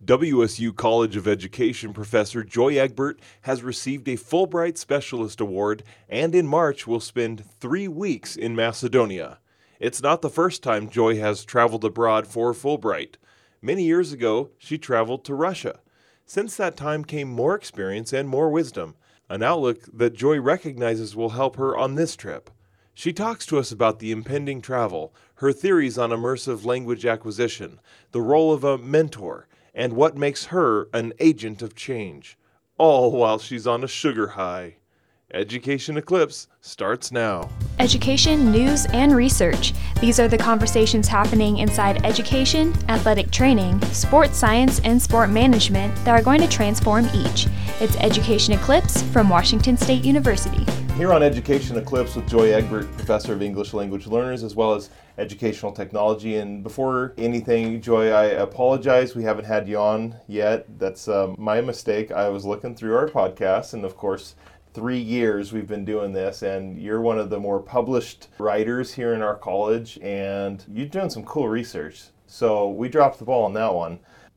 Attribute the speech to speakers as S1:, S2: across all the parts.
S1: WSU College of Education professor Joy Egbert has received a Fulbright Specialist Award and in March will spend 3 weeks in Macedonia. It's not the first time Joy has traveled abroad for Fulbright. Many years ago, she traveled to Russia. Since that time came more experience and more wisdom, an outlook that Joy recognizes will help her on this trip. She talks to us about the impending travel, her theories on immersive language acquisition, the role of a mentor, and what makes her an agent of change, all while she's on a sugar high. Education Eclipse starts now.
S2: Education, news, and research. These are the conversations happening inside education, athletic training, sports science, and sport management that are going to transform each. It's Education Eclipse from Washington State University.
S1: Here on Education Eclipse with Joy Egbert, professor of English language learners, as well as educational technology. And before anything, Joy, I apologize. We haven't had you on yet. That's my mistake. I was looking through our podcast, and of course, 3 years we've been doing this, and you're one of the more published writers here in our college, and you're doing some cool research. So we dropped the ball on that one.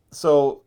S1: So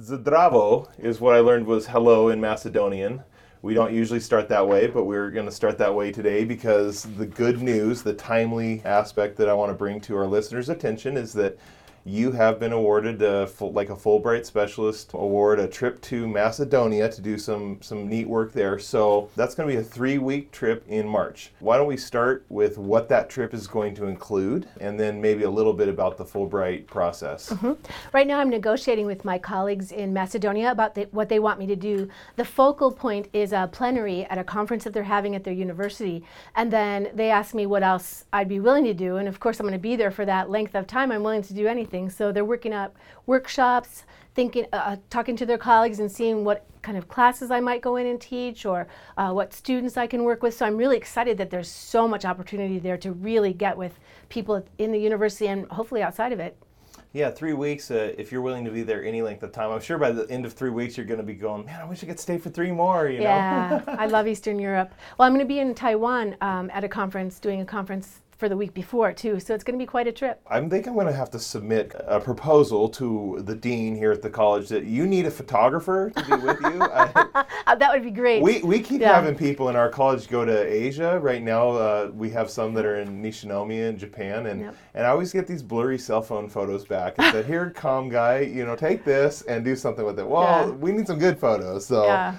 S1: Zdravo is what I learned was hello in Macedonian. We don't usually start that way, but we're going to start that way today because the good news, the timely aspect that I want to bring to our listeners' attention is that you have been awarded a Fulbright Specialist Award, a trip to Macedonia to do some neat work there. So that's going to be a 3-week trip in March. Why don't we start with what that trip is going to include, and then maybe a little bit about the Fulbright process.
S3: Mm-hmm. Right now I'm negotiating with my colleagues in Macedonia about what they want me to do. The focal point is a plenary at a conference that they're having at their university. And then they ask me what else I'd be willing to do. And of course I'm going to be there for that length of time. I'm willing to do anything. So they're working up workshops, talking to their colleagues and seeing what kind of classes I might go in and teach, or what students I can work with. So I'm really excited that there's so much opportunity there to really get with people in the university and hopefully outside of it.
S1: Yeah, 3 weeks, if you're willing to be there any length of time. I'm sure by the end of 3 weeks you're going to be going, man, I wish I could stay for 3 more, you know?
S3: Yeah, I love Eastern Europe. Well, I'm going to be in Taiwan at a conference, doing a conference for the week before too, so it's going to be quite a trip.
S1: I think I'm going to have to submit a proposal to the dean here at the college that you need a photographer to be with you.
S3: That would be great.
S1: We keep having people in our college go to Asia. Right now we have some that are in Nishinomiya in Japan, and I always get these blurry cell phone photos back and said, here, calm guy, take this and do something with it. Well, we need some good photos, so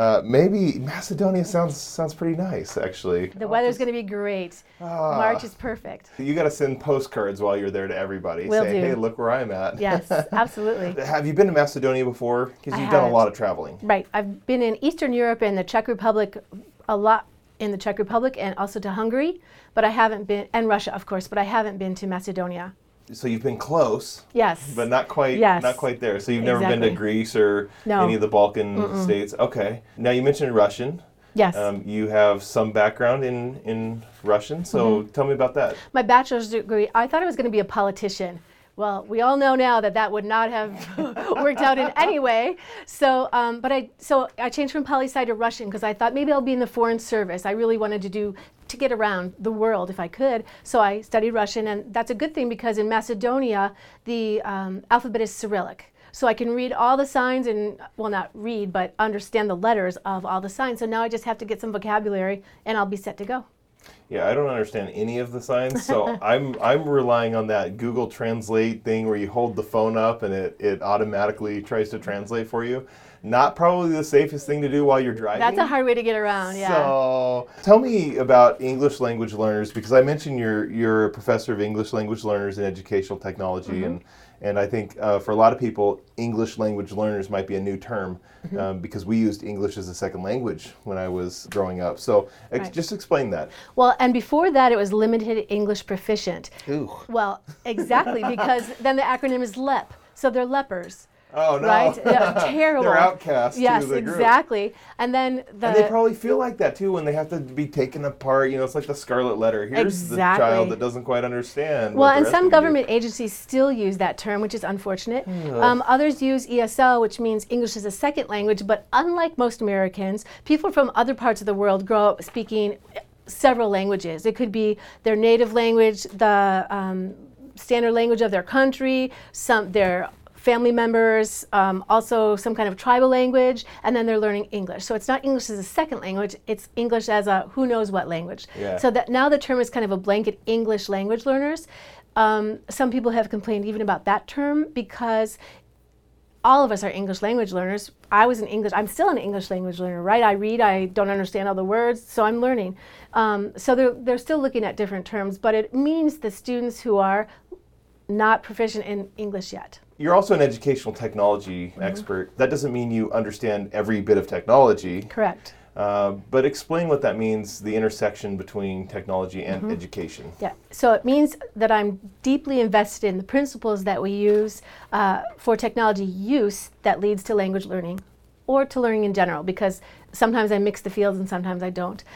S1: maybe Macedonia sounds pretty nice, actually.
S3: The weather's going to be great. March is perfect.
S1: You got to send postcards while you're there to everybody.
S3: Will
S1: Say,
S3: do.
S1: hey, look where I'm at.
S3: Yes, absolutely.
S1: Have you been to Macedonia before? Because you've done a lot of traveling.
S3: Right. I've been in Eastern Europe and the Czech Republic, a lot in the Czech Republic, and also to Hungary, but I haven't been, and Russia, of course, but I haven't been to Macedonia.
S1: So you've been close,
S3: yes,
S1: but not quite there. So you've never been to Greece or any of the Balkan states. Okay. Now you mentioned Russian.
S3: Yes.
S1: You have some background in Russian, so tell me about that.
S3: My bachelor's degree, I thought I was going to be a politician. Well, we all know now that would not have worked out in any way. So, I changed from poli-sci to Russian because I thought maybe I'll be in the foreign service. I really wanted to get around the world if I could. So I studied Russian, and that's a good thing because in Macedonia, the alphabet is Cyrillic. So I can read all the signs and, well, not read, but understand the letters of all the signs. So now I just have to get some vocabulary and I'll be set to go.
S1: Yeah, I don't understand any of the signs, so I'm relying on that Google Translate thing where you hold the phone up and it automatically tries to translate for you. Not probably the safest thing to do while you're driving.
S3: That's a hard way to get around, yeah.
S1: So tell me about English language learners, because I mentioned you're a professor of English language learners in educational technology, and I think for a lot of people, English language learners might be a new term because we used English as a second language when I was growing up. So just explain that.
S3: Well, and before that, it was Limited English Proficient.
S1: Ooh.
S3: Well, exactly, because then the acronym is LEP, so they're lepers.
S1: Oh, no.
S3: Right? Terrible.
S1: They're outcasts
S3: yes,
S1: to the group.
S3: Exactly. And then
S1: and they probably feel like that too when they have to be taken apart. It's like the scarlet letter. Here's the child that doesn't quite understand.
S3: Well, and some government agencies still use that term, which is unfortunate. Others use ESL, which means English as a second language. But unlike most Americans, people from other parts of the world grow up speaking several languages. It could be their native language, the standard language of their country, their family members, also some kind of tribal language, and then they're learning English. So it's not English as a second language, it's English as a who knows what language.
S1: Yeah.
S3: So that now the term is kind of a blanket English language learners. Some people have complained even about that term because all of us are English language learners. I'm still an English language learner, right? I read, I don't understand all the words, so I'm learning. So they're still looking at different terms, but it means the students who are not proficient in English yet.
S1: You're also an educational technology expert. That doesn't mean you understand every bit of technology.
S3: Correct.
S1: But explain what that means, the intersection between technology and education.
S3: Yeah, so it means that I'm deeply invested in the principles that we use for technology use that leads to language learning or to learning in general, because sometimes I mix the fields and sometimes I don't.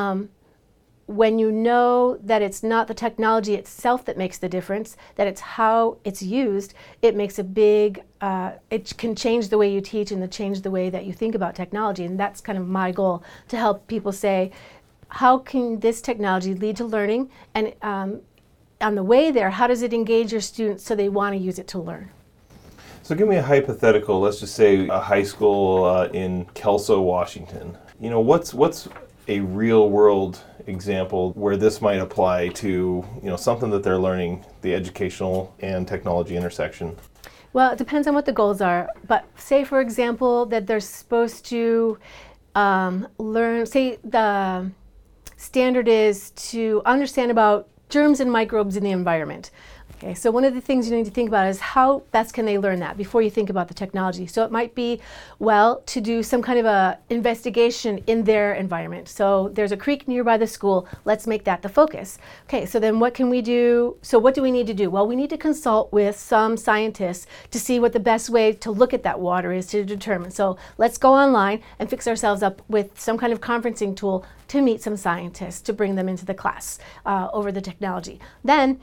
S3: When you know that it's not the technology itself that makes the difference, that it's how it's used, it makes a big, it can change the way you teach and change the way that you think about technology. And that's kind of my goal, to help people say, how can this technology lead to learning? And on the way there, how does it engage your students so they want to use it to learn?
S1: So give me a hypothetical, let's just say a high school in Kelso, Washington. You know, what's a real world example where this might apply to, something that they're learning, the educational and technology intersection?
S3: Well, it depends on what the goals are. But say, for example, that they're supposed to learn, say the standard is to understand about germs and microbes in the environment. Okay, so one of the things you need to think about is how best can they learn that before you think about the technology. So it might be, well, to do some kind of a investigation in their environment. So there's a creek nearby the school, let's make that the focus. Okay, so then what can we do? So what do we need to do? Well, we need to consult with some scientists to see what the best way to look at that water is to determine. So let's go online and fix ourselves up with some kind of conferencing tool to meet some scientists, to bring them into the class over the technology. Then,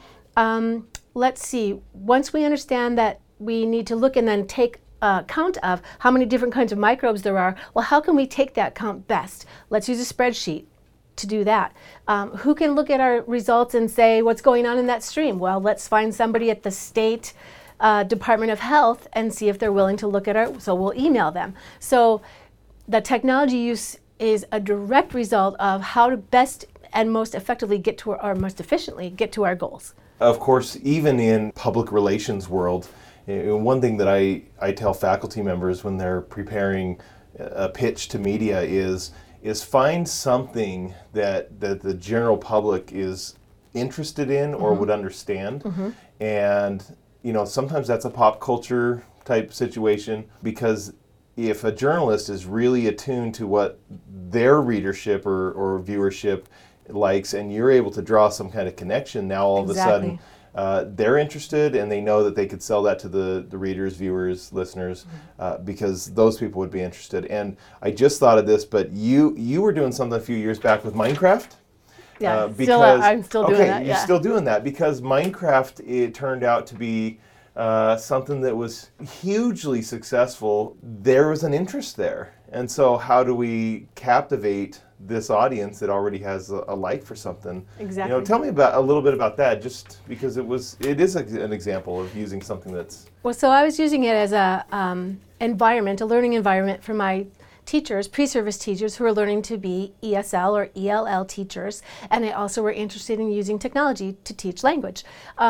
S3: let's see, once we understand that we need to look and then take count of how many different kinds of microbes there are, well, how can we take that count best? Let's use a spreadsheet to do that. Who can look at our results and say what's going on in that stream? Well, let's find somebody at the state Department of Health and see if they're willing to look at so we'll email them. So the technology use is a direct result of how to best and most effectively get to or most efficiently get to our goals.
S1: Of course, even in public relations world, one thing that I tell faculty members when they're preparing a pitch to media is find something that the general public is interested in or would understand. And sometimes that's a pop culture type situation, because if a journalist is really attuned to what their readership or viewership likes, and you're able to draw some kind of connection, now all of a sudden they're interested and they know that they could sell that to the readers, viewers, listeners, because those people would be interested. And I just thought of this, but you were doing something a few years back with Minecraft.
S3: Yeah, I'm still doing that.
S1: You're still doing that because Minecraft, it turned out to be something that was hugely successful. There was an interest there. And so how do we captivate this audience that already has a like for something?
S3: Exactly.
S1: Tell me a little bit about that, just because it is an example of using something that's...
S3: Well, so I was using it as a learning environment for my teachers, pre-service teachers who are learning to be ESL or ELL teachers, and they also were interested in using technology to teach language.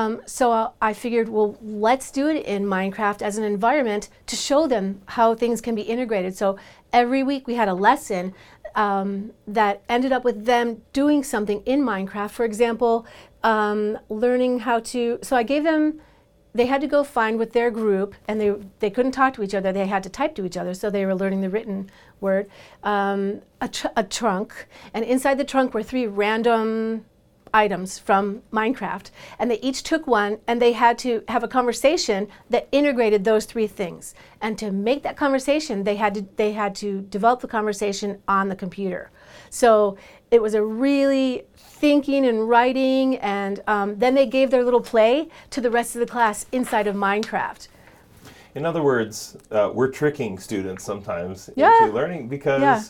S3: So I figured, well, let's do it in Minecraft as an environment to show them how things can be integrated. So every week we had a lesson that ended up with them doing something in Minecraft. For example, learning how to, so I gave them, they had to go find with their group, and they couldn't talk to each other, they had to type to each other, so they were learning the written word, a trunk, and inside the trunk were 3 random items from Minecraft, and they each took one, and they had to have a conversation that integrated those 3 things. And to make that conversation, they had to develop the conversation on the computer. So it was a really thinking and writing, and then they gave their little play to the rest of the class inside of Minecraft.
S1: In other words, we're tricking students sometimes into learning, because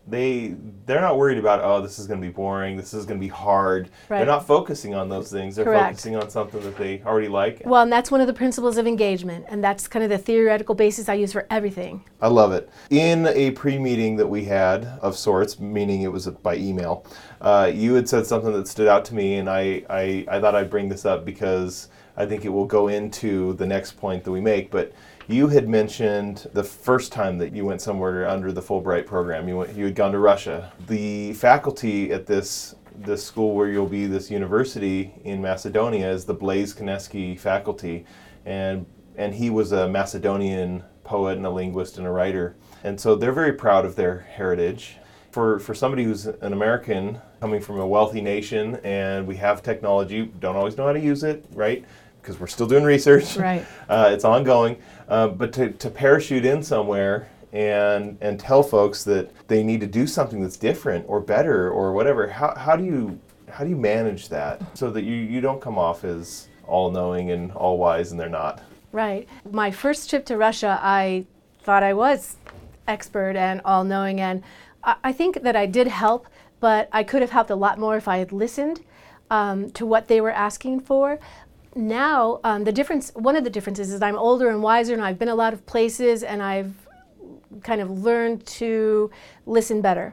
S1: they're not worried about, oh, this is going to be boring, this is going to be hard.
S3: Right.
S1: They're not focusing on those things. They're
S3: Correct.
S1: focusing on something that they already like.
S3: Well, and that's one of the principles of engagement, and that's kind of the theoretical basis I use for everything.
S1: I love it. In a pre-meeting that we had of sorts, meaning it was by email, you had said something that stood out to me, and I thought I'd bring this up because I think it will go into the next point that we make. But you had mentioned the first time that you went somewhere under the Fulbright program. You had gone to Russia. The faculty at this school where you'll be, this university in Macedonia, is the Blaise Koneski faculty, and he was a Macedonian poet and a linguist and a writer. And so they're very proud of their heritage. For somebody who's an American coming from a wealthy nation, and we have technology, don't always know how to use it, right? Because we're still doing research.
S3: Right.
S1: It's ongoing. But to parachute in somewhere and tell folks that they need to do something that's different or better or whatever, how do you manage that so that you don't come off as all-knowing and all-wise and they're not?
S3: Right. My first trip to Russia, I thought I was expert and all-knowing, and I think that I did help, but I could have helped a lot more if I had listened to what they were asking for. Now, one of the differences is I'm older and wiser, and I've been a lot of places, and I've kind of learned to listen better.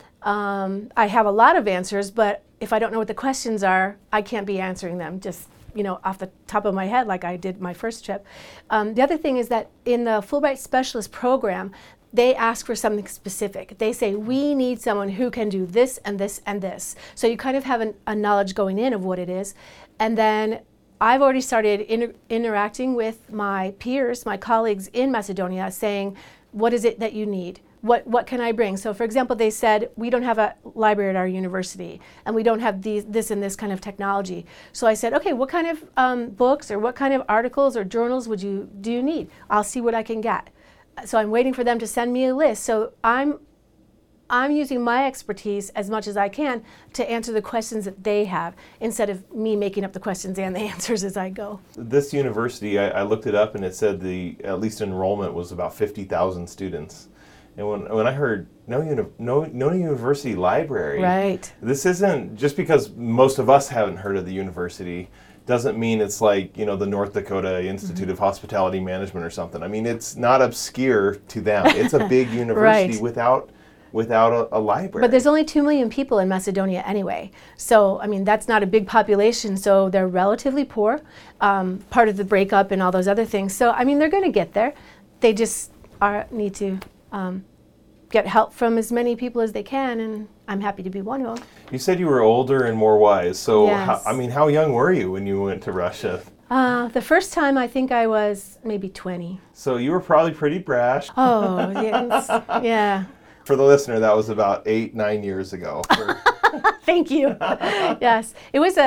S3: I have a lot of answers, but if I don't know what the questions are, I can't be answering them just off the top of my head like I did my first trip. The other thing is that in the Fulbright Specialist program, they ask for something specific. They say, we need someone who can do this and this and this. So you kind of have a knowledge going in of what it is. And then I've already started interacting with my peers, my colleagues in Macedonia, saying, what is it that you need? What can I bring? So for example, they said, we don't have a library at our university, and we don't have this and this kind of technology. So I said, okay, what kind of books or what kind of articles or journals do you need? I'll see what I can get. So I'm waiting for them to send me a list. So I'm using my expertise as much as I can to answer the questions that they have, instead of me making up the questions and the answers as I go.
S1: This university, I looked it up, and it said at least enrollment was about 50,000 students. And when I heard no university library,
S3: right.
S1: This isn't just because most of us haven't heard of the university. Doesn't mean it's like the North Dakota Institute of Hospitality Management or something. I mean, it's not obscure to them. It's a big university
S3: right.
S1: without a library.
S3: But there's only 2 million people in Macedonia anyway. So, I mean, that's not a big population, so they're relatively poor, part of the breakup and all those other things. So, I mean, they're going to get there. They just need to get help from as many people as they can, and I'm happy to be one of them.
S1: You said you were older and more wise. So,
S3: yes.
S1: how young were you when you went to Russia?
S3: The first time, I think I was maybe 20.
S1: So you were probably pretty brash.
S3: Oh, yes. Yeah.
S1: For the listener, that was about 8-9 years ago.
S3: Thank you. Yes. I was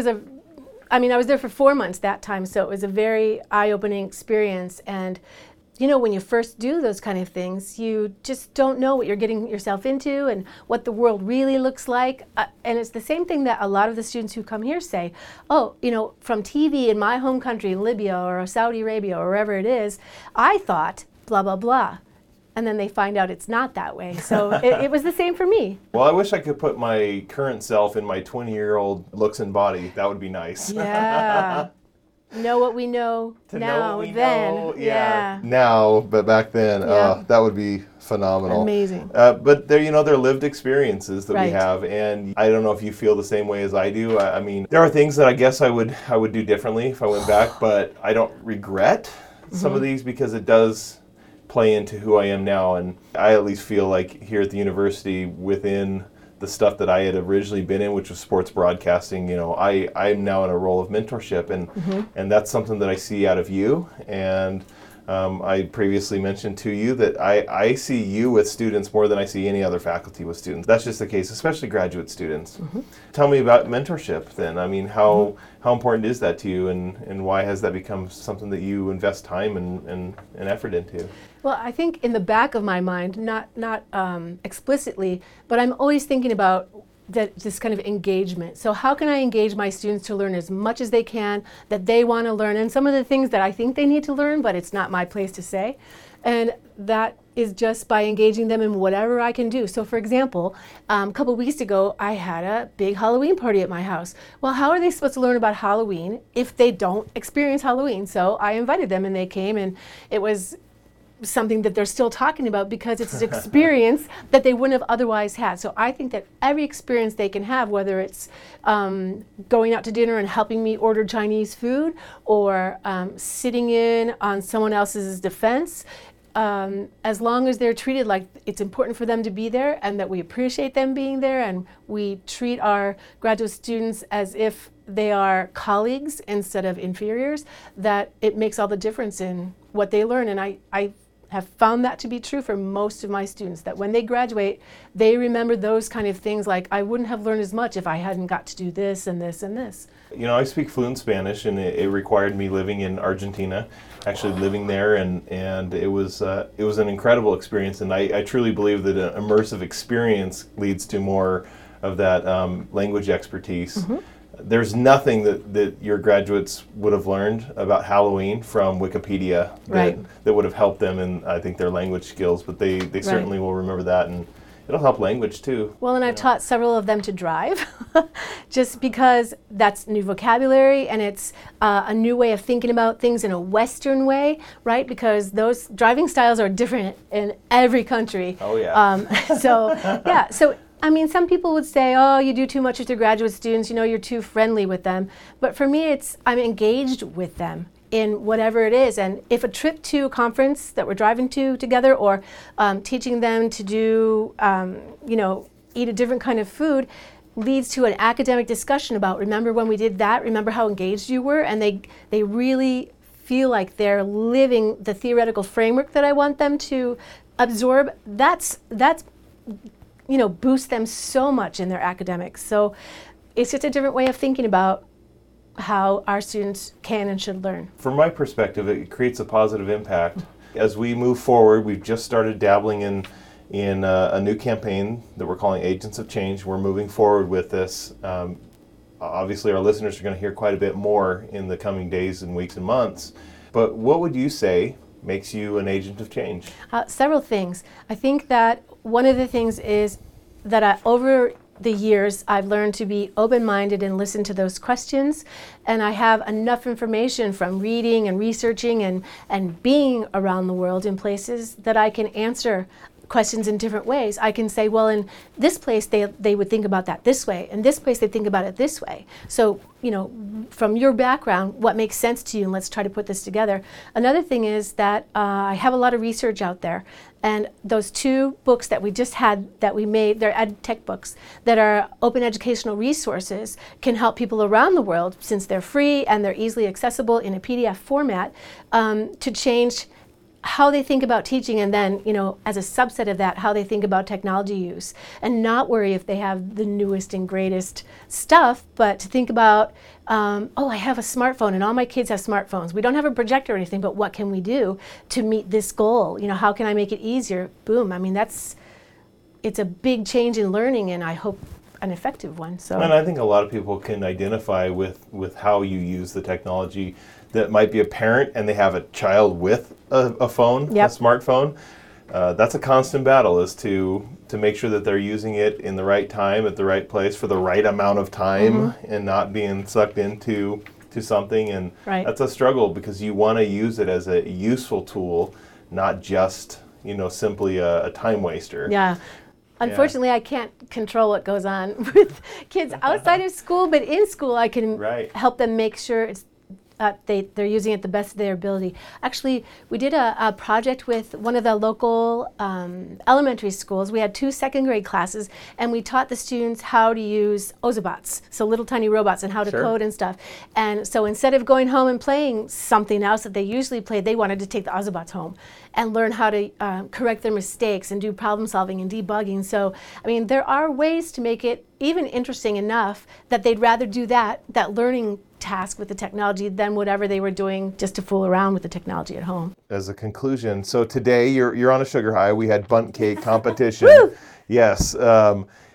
S3: there for 4 months that time, so it was a very eye-opening experience. And when you first do those kind of things, you just don't know what you're getting yourself into and what the world really looks like. And it's the same thing that a lot of the students who come here say, oh, from TV in my home country, Libya or Saudi Arabia or wherever it is, I thought blah, blah, blah. And then they find out it's not that way. So it was the same for me.
S1: Well, I wish I could put my current self in my 20-year-old looks and body. That would be nice.
S3: Yeah. Know what we know now, then. Yeah.
S1: Now, but back then,
S3: Yeah.
S1: That would be phenomenal.
S3: Amazing.
S1: But they're lived experiences that
S3: Right.
S1: we have, and I don't know if you feel the same way as I do. I mean, there are things that I guess I would do differently if I went back, but I don't regret some of these because it does play into who I am now, and I at least feel like here at the university, within the stuff that I had originally been in, which was sports broadcasting, I'm now in a role of mentorship, and that's something that I see out of you. And I previously mentioned to you that I see you with students more than I see any other faculty with students. That's just the case, especially graduate students. Tell me about mentorship then. I mean, how important is that to you, and why has that become something that you invest time and effort into?
S3: Well, I think in the back of my mind, not explicitly, but I'm always thinking about this kind of engagement. So how can I engage my students to learn as much as they can that they want to learn, and some of the things that I think they need to learn, but it's not my place to say. And that is just by engaging them in whatever I can do. So for example, a couple of weeks ago, I had a big Halloween party at my house. Well, how are they supposed to learn about Halloween if they don't experience Halloween? So I invited them and they came, and it was something that they're still talking about because it's an experience that they wouldn't have otherwise had. So I think that every experience they can have, whether it's going out to dinner and helping me order Chinese food, or sitting in on someone else's defense, as long as they're treated like it's important for them to be there and that we appreciate them being there, and we treat our graduate students as if they are colleagues instead of inferiors, that it makes all the difference in what they learn. And I have found that to be true for most of my students, that when they graduate, they remember those kind of things, like I wouldn't have learned as much if I hadn't got to do this and this and this.
S1: You know, I speak fluent Spanish, and it required me living in Argentina, actually living there, and it was an incredible experience. And I truly believe that an immersive experience leads to more of that language expertise. Mm-hmm. There's nothing that your graduates would have learned about Halloween from Wikipedia that would have helped them in, I think, their language skills, but they certainly will remember that, and it'll help language too.
S3: Well, and I've taught several of them to drive just because that's new vocabulary, and it's a new way of thinking about things in a Western way, right? Because those driving styles are different in every country.
S1: Oh, yeah.
S3: So I mean, some people would say, oh, you do too much with your graduate students, you know, you're too friendly with them. But for me, I'm engaged with them in whatever it is. And if a trip to a conference that we're driving to together, or teaching them to do, eat a different kind of food, leads to an academic discussion about, remember when we did that, remember how engaged you were? And they really feel like they're living the theoretical framework that I want them to absorb. That's boost them so much in their academics. So it's just a different way of thinking about how our students can and should learn.
S1: From my perspective, it creates a positive impact. As we move forward, we've just started dabbling in a new campaign that we're calling Agents of Change. We're moving forward with this. Obviously, our listeners are going to hear quite a bit more in the coming days and weeks and months. But what would you say makes you an agent of change?
S3: Several things. I think that one of the things is that over the years, I've learned to be open-minded and listen to those questions. And I have enough information from reading and researching and being around the world in places that I can answer questions in different ways. I can say, well, in this place they would think about that this way, in this place they think about it this way. So, from your background, what makes sense to you, and let's try to put this together. Another thing is that I have a lot of research out there, and those 2 books that we just had that we made, they're ed tech books that are open educational resources, can help people around the world, since they're free and they're easily accessible in a PDF format, to change how they think about teaching, and then, as a subset of that, how they think about technology use, and not worry if they have the newest and greatest stuff, but to think about, I have a smartphone and all my kids have smartphones. We don't have a projector or anything, but what can we do to meet this goal? How can I make it easier? Boom. I mean, it's a big change in learning, and I hope an effective one. So.
S1: And I think a lot of people can identify with how you use the technology. That might be a parent and they have a child with a phone,
S3: yep.
S1: A smartphone. That's a constant battle, is to make sure that they're using it in the right time, at the right place, for the right amount of time, mm-hmm. and not being sucked into something. And
S3: right.
S1: That's a struggle, because you want to use it as a useful tool, not just simply a time waster.
S3: Yeah. Unfortunately, I can't control what goes on with kids outside of school, but in school I can help them make sure they're using it the best of their ability. Actually, we did a project with one of the local elementary schools. We had 2 second grade classes, and we taught the students how to use Ozobots, so little tiny robots, and how to code and stuff. And so instead of going home and playing something else that they usually played, they wanted to take the Ozobots home and learn how to correct their mistakes and do problem solving and debugging. So, I mean, there are ways to make it even interesting enough that they'd rather do that learning task with the technology than whatever they were doing just to fool around with the technology at home.
S1: As a conclusion, so today you're on a sugar high. We had bundt cake competition.
S3: Woo!
S1: Yes.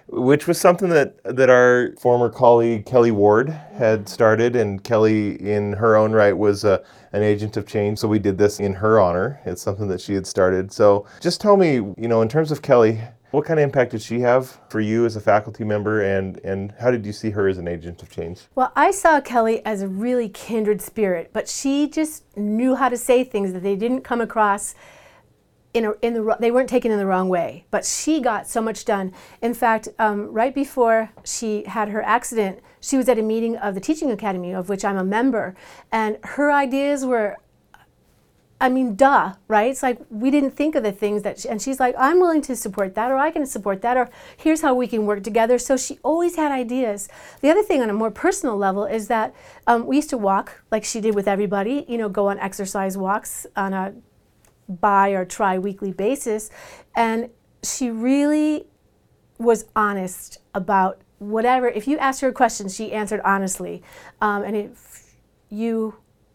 S1: which was something that our former colleague Kelly Ward had started, and Kelly in her own right was an agent of change, so we did this in her honor. It's something that she had started. So just tell me, in terms of Kelly, what kind of impact did she have for you as a faculty member, and how did you see her as an agent of change?
S3: Well, I saw Kelly as a really kindred spirit, but she just knew how to say things that they didn't come across they weren't taken in the wrong way. But she got so much done. In fact, right before she had her accident, she was at a meeting of the Teaching Academy, of which I'm a member, and her ideas were, duh, right? It's like we didn't think of the things and she's like, I'm willing to support that, or I can support that, or here's how we can work together. So she always had ideas. The other thing on a more personal level is that we used to walk like she did with everybody, go on exercise walks on a or tri-weekly basis, and she really was honest about whatever. If you asked her a question, she answered honestly, and if you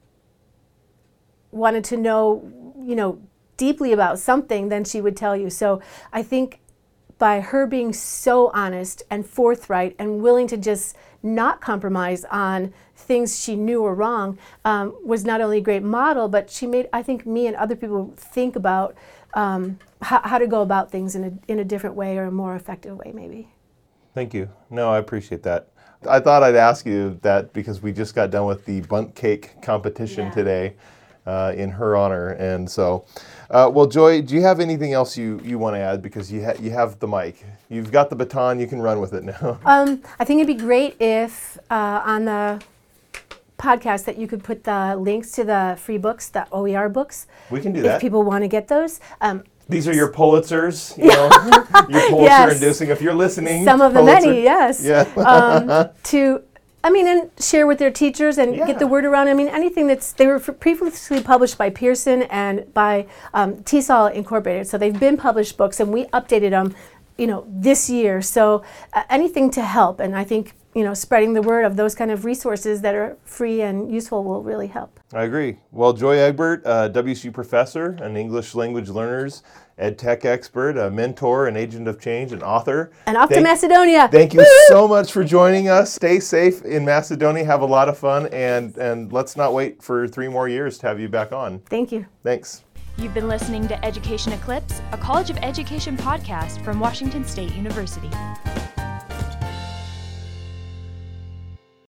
S3: wanted to know, deeply about something, then she would tell you. So I think by her being so honest and forthright and willing to just not compromise on things she knew were wrong, was not only a great model, but she made, I think, me and other people think about how to go about things in a different way, or a more effective way, maybe.
S1: Thank you. No, I appreciate that. I thought I'd ask you that because we just got done with the bundt cake competition today in her honor. And so, well, Joy, do you have anything else you want to add? Because you have the mic. You've got the baton. You can run with it now.
S3: I think it'd be great if on the podcast that you could put the links to the free books, the OER books.
S1: We can do that.
S3: If people want to get those.
S1: These are your Pulitzers, your Pulitzer-inducing. If you're listening,
S3: some of the many, yes.
S1: Yeah.
S3: And share with their teachers and get the word around. Anything they were previously published by Pearson and by TESOL Incorporated. So they've been published books, and we updated them, this year. So anything to help. And I think, spreading the word of those kind of resources that are free and useful will really help.
S1: I agree. Well, Joy Egbert, WSU professor, an English language learners, ed tech expert, a mentor, an agent of change, an author.
S3: And off to Macedonia.
S1: Thank you so much for joining us. Stay safe in Macedonia. Have a lot of fun. And let's not wait for 3 more years to have you back on.
S3: Thank you.
S1: Thanks.
S2: You've been listening to Education Eclipse, a College of Education podcast from Washington State University.